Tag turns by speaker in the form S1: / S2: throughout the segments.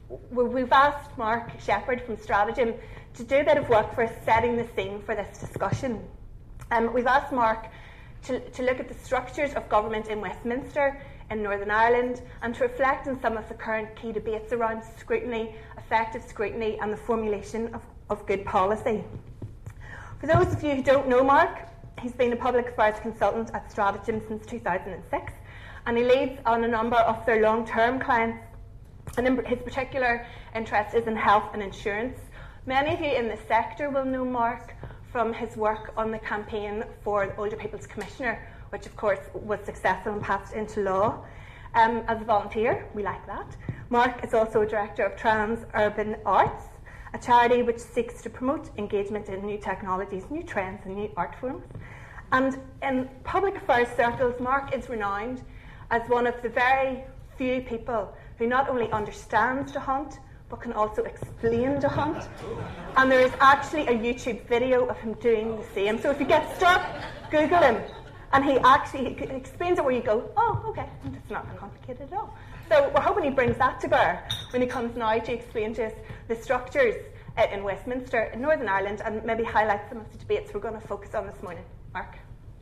S1: we've asked Mark Shepherd from Stratagem to do a bit of work for us setting the scene for this discussion. We've asked Mark to look at the structures of government in Westminster, in Northern Ireland, and to reflect on some of the current key debates around scrutiny, effective scrutiny, and the formulation of good policy. For those of you who don't know Mark, he's been a public affairs consultant at Stratagem since 2006, and he leads on a number of their long-term clients, and his particular interest is in health and insurance. Many of you in the sector will know Mark from his work on the campaign for the Older People's Commissioner, which of course was successful and passed into law. As a volunteer, we like that. Mark is also a director of Trans Urban Arts, a charity which seeks to promote engagement in new technologies, new trends and new art forms. And in public affairs circles, Mark is renowned as one of the very few people who not only understands the hunt, but can also explain the hunt. And there is actually a YouTube video of him doing the same. So if you get stuck, Google him. And he explains it where you go, oh, okay, it's not complicated at all. So we're hoping he brings that to bear when he comes now to explain to us the structures in Westminster, in Northern Ireland, and maybe highlight some of the debates we're going to focus on this morning. Mark.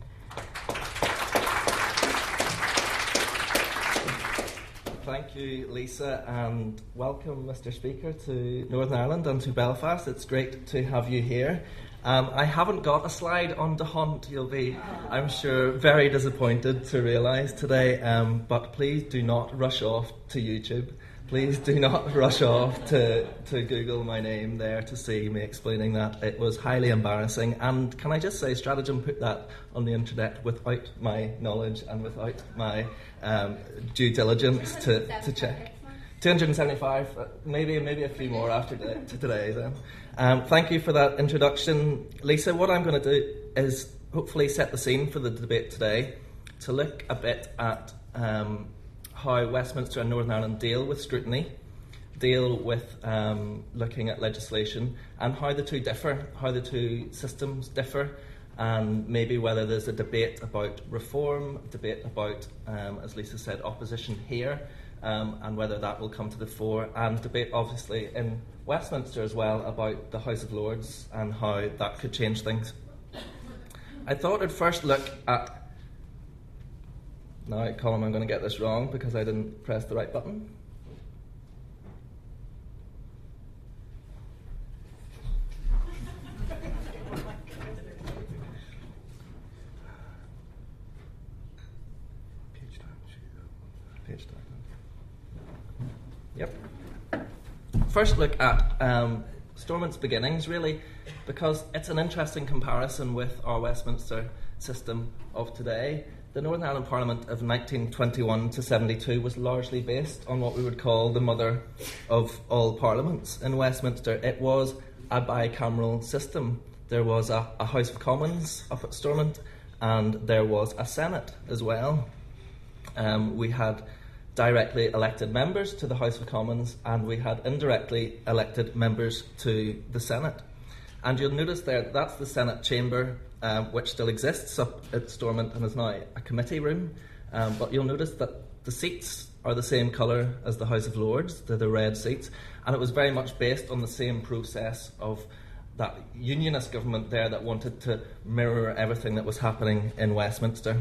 S2: Thank you, Lisa, and welcome, Mr. Speaker, to Northern Ireland and to Belfast. It's great to have you here. I haven't got a slide on the hunt. You'll be, I'm sure, very disappointed to realise today, but please do not rush off to YouTube. Please do not rush off to Google my name there to see me explaining that. It was highly embarrassing, and can I just say, Stratagem put that on the internet without my knowledge and without my due diligence to check. 275, maybe a few more after today then. Thank you for that introduction, Lisa. What I'm going to do is hopefully set the scene for the debate today, to look a bit at how Westminster and Northern Ireland deal with scrutiny, deal with looking at legislation, and how the two differ, how the two systems differ, and maybe whether there's a debate about reform, debate about, as Lisa said, opposition here, and whether that will come to the fore, and debate obviously in Westminster as well about the House of Lords and how that could change things. I thought I'd first look at, now Colin, I'm going to get this wrong because I didn't press the right button. Page down. Yep. First look at Stormont's beginnings, really, because it's an interesting comparison with our Westminster system of today. The Northern Ireland Parliament of 1921 to 72 was largely based on what we would call the mother of all parliaments. In Westminster, it was a bicameral system. There was a House of Commons up at Stormont, and there was a Senate as well. We had directly elected members to the House of Commons, and we had indirectly elected members to the Senate. And you'll notice there, that's the Senate chamber, which still exists up at Stormont and is now a committee room. But you'll notice that the seats are the same colour as the House of Lords, they're the red seats, and it was very much based on the same process of that unionist government there that wanted to mirror everything that was happening in Westminster.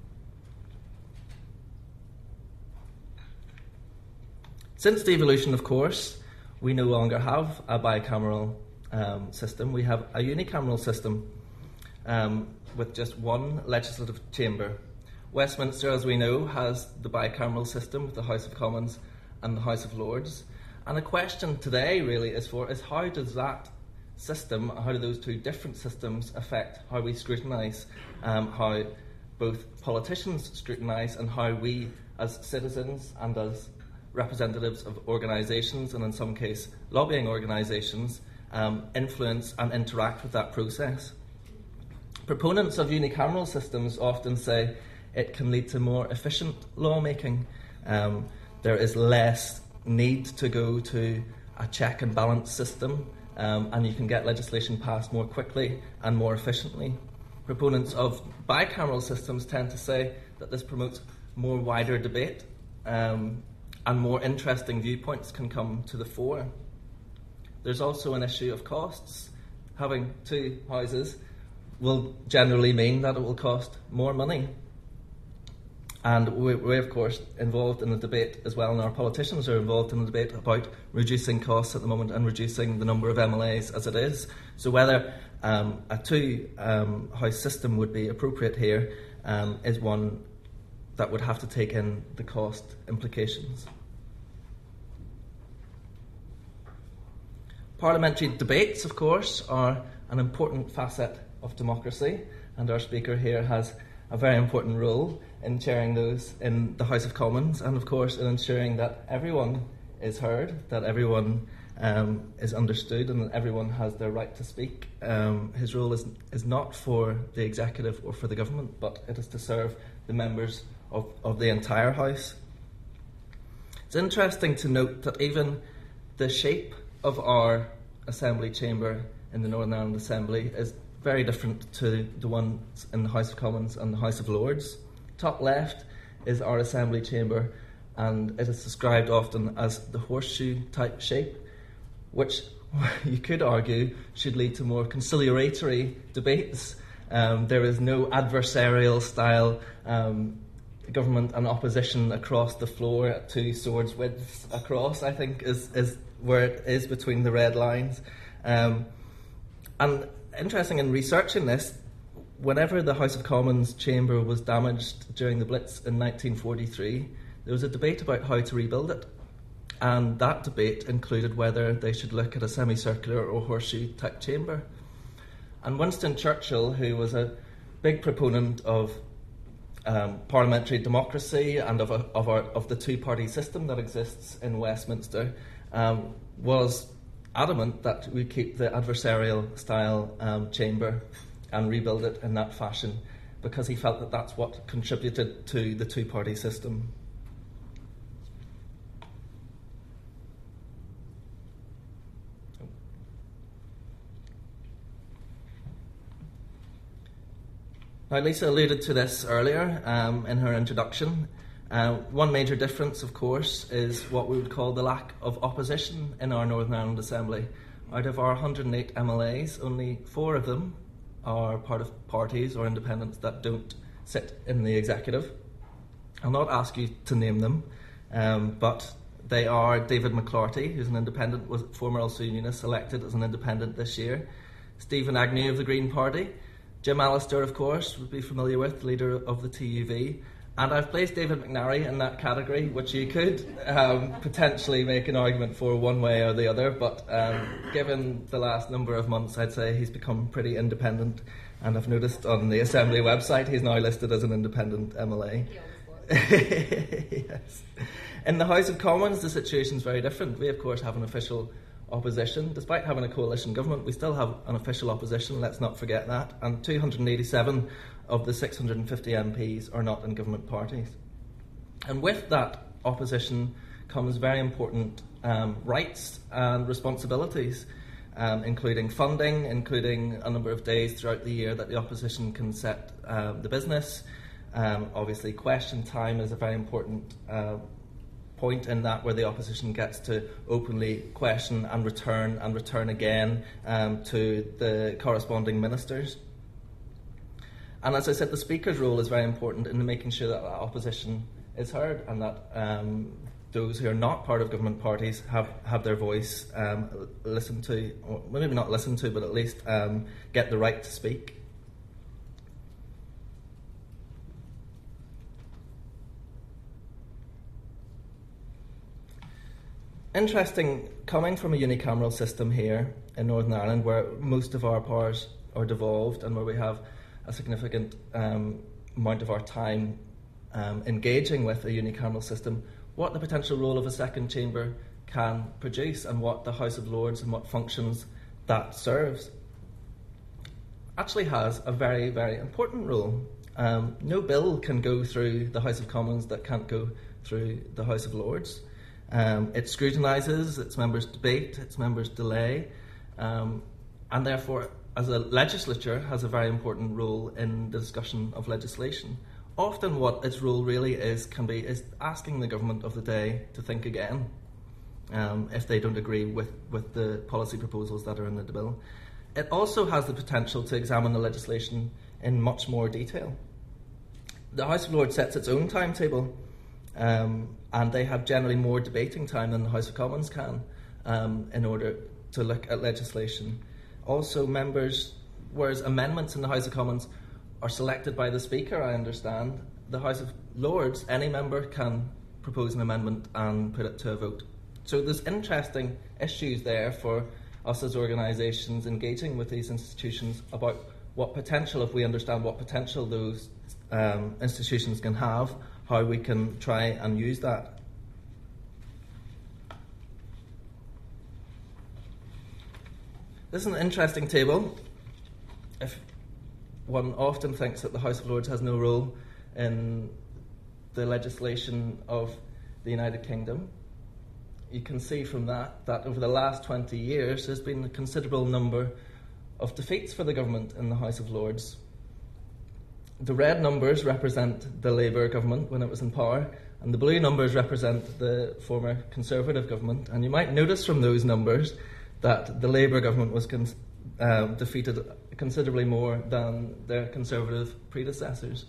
S2: Since the evolution, of course, we no longer have a bicameral system. We have a unicameral system with just one legislative chamber. Westminster, as we know, has the bicameral system with the House of Commons and the House of Lords. And the question today really is how does that system, how do those two different systems affect how we scrutinise, how both politicians scrutinise, and how we as citizens and as representatives of organisations, and in some case lobbying organisations, influence and interact with that process. Proponents of unicameral systems often say it can lead to more efficient lawmaking. There is less need to go to a check and balance system, and you can get legislation passed more quickly and more efficiently. Proponents of bicameral systems tend to say that this promotes more wider debate, and more interesting viewpoints can come to the fore. There's also an issue of costs. Having two houses will generally mean that it will cost more money. And we're of course involved in the debate as well, and our politicians are involved in the debate about reducing costs at the moment and reducing the number of MLAs as it is. So whether a two-house system would be appropriate here is one that would have to take in the cost implications. Parliamentary debates, of course, are an important facet of democracy, and our Speaker here has a very important role in chairing those in the House of Commons, and of course in ensuring that everyone is heard, that everyone is understood, and that everyone has their right to speak. His role is not for the executive or for the government, but it is to serve the members of the entire House. It's interesting to note that even the shape of our Assembly chamber in the Northern Ireland Assembly is very different to the ones in the House of Commons and the House of Lords. Top left is our Assembly chamber, and it is described often as the horseshoe type shape, which you could argue should lead to more conciliatory debates. There is no adversarial style government and opposition across the floor at two swords widths across, I think, is where it is between the red lines. And interesting in researching this, whenever the House of Commons chamber was damaged during the Blitz in 1943, there was a debate about how to rebuild it. And that debate included whether they should look at a semicircular or horseshoe type chamber. And Winston Churchill, who was a big proponent of parliamentary democracy and of the two-party system that exists in Westminster, was adamant that we keep the adversarial style chamber and rebuild it in that fashion, because he felt that that's what contributed to the two-party system. Now, Lisa alluded to this earlier in her introduction. One major difference, of course, is what we would call the lack of opposition in our Northern Ireland Assembly. Out of our 108 MLAs, only 4 of them are part of parties or independents that don't sit in the executive. I'll not ask you to name them, but they are David McClarty, who's an independent, was former Ulster Unionist, elected as an independent this year, Stephen Agnew of the Green Party, Jim Allister, of course, would be familiar with, leader of the TUV, and I've placed David McNary in that category, which you could potentially make an argument for one way or the other, but given the last number of months, I'd say he's become pretty independent, and I've noticed on the Assembly website he's now listed as an independent MLA. Yes. In the House of Commons, the situation is very different. We, of course, have an official opposition. Despite having a coalition government, we still have an official opposition, let's not forget that, and 287 of the 650 MPs are not in government parties. And with that opposition comes very important rights and responsibilities, including funding, including a number of days throughout the year that the opposition can set the business. Obviously, question time is a very important point in that, where the opposition gets to openly question and return again to the corresponding ministers. And as I said, the Speaker's role is very important in making sure that opposition is heard, and that those who are not part of government parties have their voice listened to, or maybe not listened to, but at least get the right to speak. Interesting, coming from a unicameral system here in Northern Ireland, where most of our powers are devolved and where we have a significant amount of our time engaging with a unicameral system, what the potential role of a second chamber can produce and what the House of Lords and what functions that serves actually has a very, very important role. No bill can go through the House of Commons that can't go through the House of Lords. It scrutinises, its members debate, its members delay, and therefore, as a legislature, has a very important role in the discussion of legislation. often what its role really is asking the government of the day to think again if they don't agree with the policy proposals that are in the bill. It also has the potential to examine the legislation in much more detail. The House of Lords sets its own timetable, and they have generally more debating time than the House of Commons can in order to look at legislation. Also, whereas amendments in the House of Commons are selected by the Speaker, I understand, the House of Lords, any member can propose an amendment and put it to a vote. So there's interesting issues there for us as organisations engaging with these institutions about what potential, if we understand what potential those institutions can have, how we can try and use that. This is an interesting table. If one often thinks that the House of Lords has no role in the legislation of the United Kingdom, you can see from that over the last 20 years there's been a considerable number of defeats for the government in the House of Lords. The red numbers represent the Labour government when it was in power, and the blue numbers represent the former Conservative government. And you might notice from those numbers that the Labour government was defeated considerably more than their Conservative predecessors.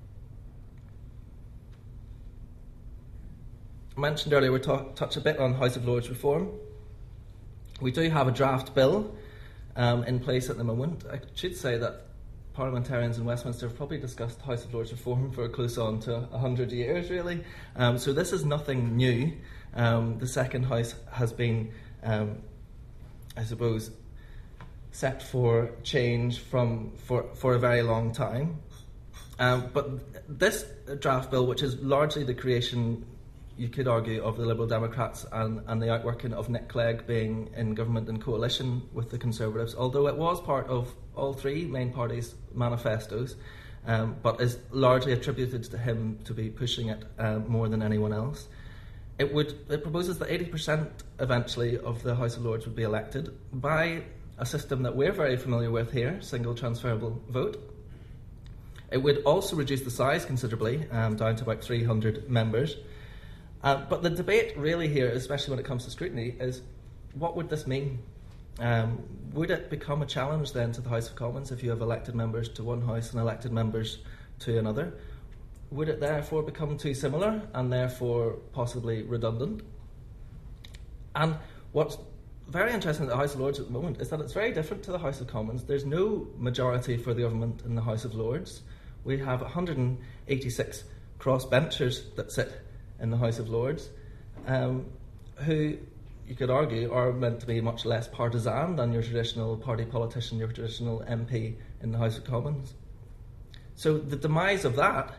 S2: I mentioned earlier we'll touch a bit on House of Lords reform. We do have a draft bill in place at the moment. I should say that parliamentarians in Westminster have probably discussed House of Lords reform for close on to 100 years, really. So this is nothing new. The second House has been, I suppose, set for change for a very long time. But this draft bill, which is largely the creation, you could argue, of the Liberal Democrats and the outworking of Nick Clegg being in government in coalition with the Conservatives, although it was part of all three main parties' manifestos, but is largely attributed to him to be pushing it more than anyone else. It proposes that 80% eventually of the House of Lords would be elected by a system that we're very familiar with here, single transferable vote. It would also reduce the size considerably, down to about 300 members. But the debate really here, especially when it comes to scrutiny, is what would this mean? Would it become a challenge then to the House of Commons if you have elected members to one House and elected members to another? Would it therefore become too similar and therefore possibly redundant? And what's very interesting at the House of Lords at the moment is that it's very different to the House of Commons. There's no majority for the government in the House of Lords. We have 186 crossbenchers that sit in the House of Lords, who you could argue are meant to be much less partisan than your traditional party politician, your traditional MP in the House of Commons. So the demise of that,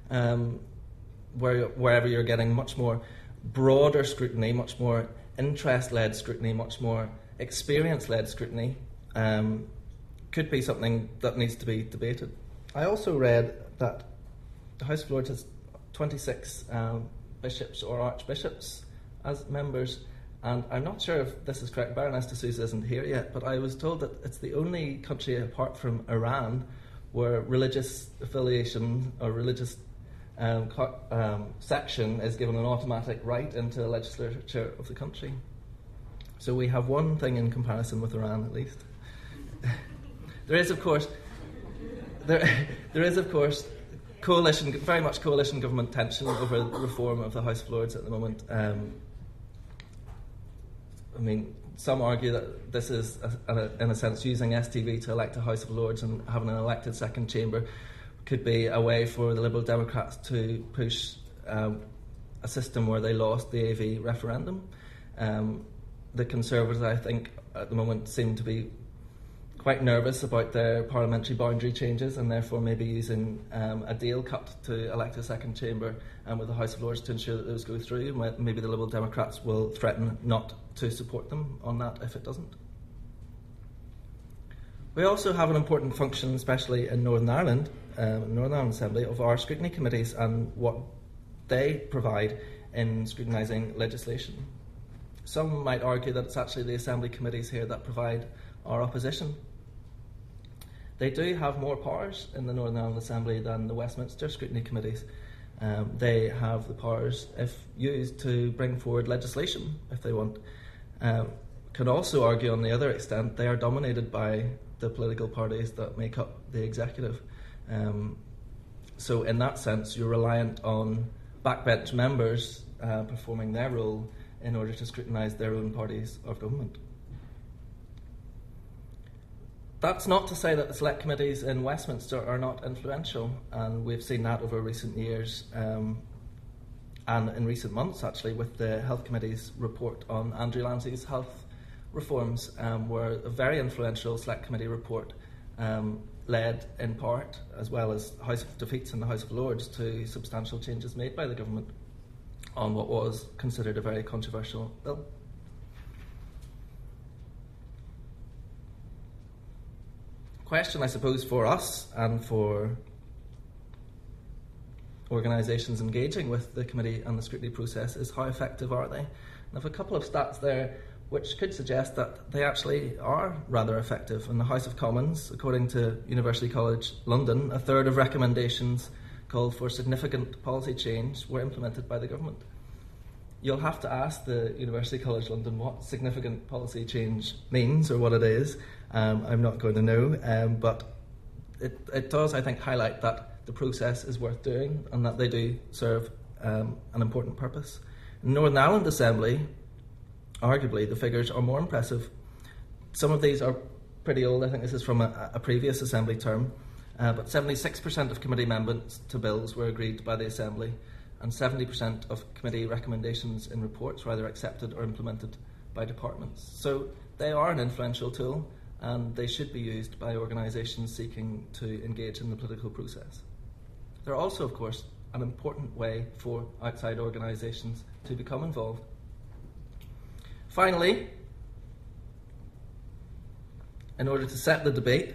S2: wherever you're getting much more broader scrutiny, much more interest-led scrutiny, much more experience-led scrutiny, could be something that needs to be debated. I also read that the House of Lords has 26 bishops or archbishops as members, and I'm not sure if this is correct. Baroness de Sousa isn't here yet, but I was told that it's the only country apart from Iran where religious affiliation or religious section is given an automatic right into the legislature of the country. So we have one thing in comparison with Iran, at least. There is, of course, coalition, very much coalition government tension over the reform of the House of Lords at the moment. I mean, some argue that this is, in a sense, using STV to elect a House of Lords and having an elected second chamber could be a way for the Liberal Democrats to push a system where they lost the AV referendum. The Conservatives, I think, at the moment seem to be quite nervous about their parliamentary boundary changes and therefore maybe using a deal cut to elect a second chamber with the House of Lords to ensure that those go through. Maybe the Liberal Democrats will threaten not to support them on that if it doesn't. We also have an important function, especially in Northern Ireland, Northern Ireland Assembly, of our scrutiny committees and what they provide in scrutinising legislation. Some might argue that it's actually the Assembly committees here that provide our opposition. They do have more powers in the Northern Ireland Assembly than the Westminster scrutiny committees. They have the powers, if used, to bring forward legislation if they want. Can also argue, on the other extent, they are dominated by the political parties that make up the executive. So in that sense, you're reliant on backbench members performing their role in order to scrutinise their own parties of government. That's not to say that the select committees in Westminster are not influential, and we've seen that over recent years and in recent months, actually, with the Health Committee's report on Andrew Lansley's health reforms, were a very influential select committee report led in part, as well as House of Defeats in the House of Lords, to substantial changes made by the government on what was considered a very controversial bill. Question, I suppose, for us and for organisations engaging with the committee and the scrutiny process is how effective are they? And I have a couple of stats there which could suggest that they actually are rather effective. In the House of Commons, according to University College London, a third of recommendations called for significant policy change were implemented by the government. You'll have to ask the University College London what significant policy change means or what it is. I'm not going to know, but it does, I think, highlight that the process is worth doing and that they do serve an important purpose. In the Northern Ireland Assembly, arguably, the figures are more impressive. Some of these are pretty old. I think this is from a previous Assembly term. But 76% of committee amendments to bills were agreed by the Assembly, and 70% of committee recommendations in reports were either accepted or implemented by departments. So they are an influential tool, and they should be used by organisations seeking to engage in the political process. They're also, of course, an important way for outside organisations to become involved. Finally, in order to set the debate,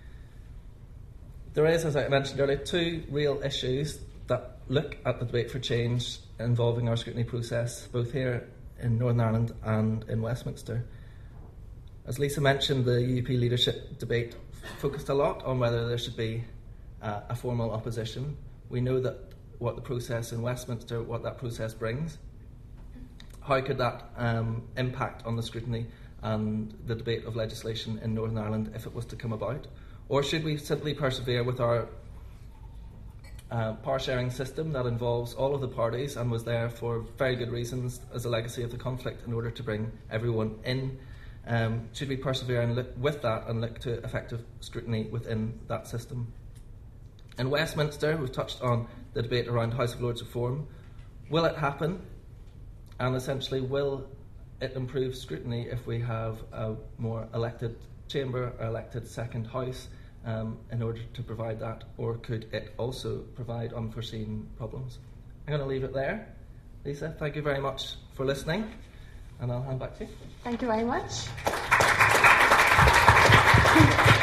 S2: there is, as I mentioned earlier, two real issues that look at the debate for change involving our scrutiny process, both here in Northern Ireland and in Westminster. As Lisa mentioned, the UUP leadership debate focused a lot on whether there should be a formal opposition. We know that what the process in Westminster, what that process brings. How could that impact on the scrutiny and the debate of legislation in Northern Ireland if it was to come about? Or should we simply persevere with our power sharing system that involves all of the parties and was there for very good reasons as a legacy of the conflict in order to bring everyone in? Should we persevere and look with that and look to effective scrutiny within that system? In Westminster, we've touched on the debate around House of Lords reform. Will it happen? And essentially, will it improve scrutiny if we have a more elected chamber or elected second house in order to provide that? Or could it also provide unforeseen problems? I'm going to leave it there. Lisa, thank you very much for listening, and I'll hand back to you.
S1: Thank you very much.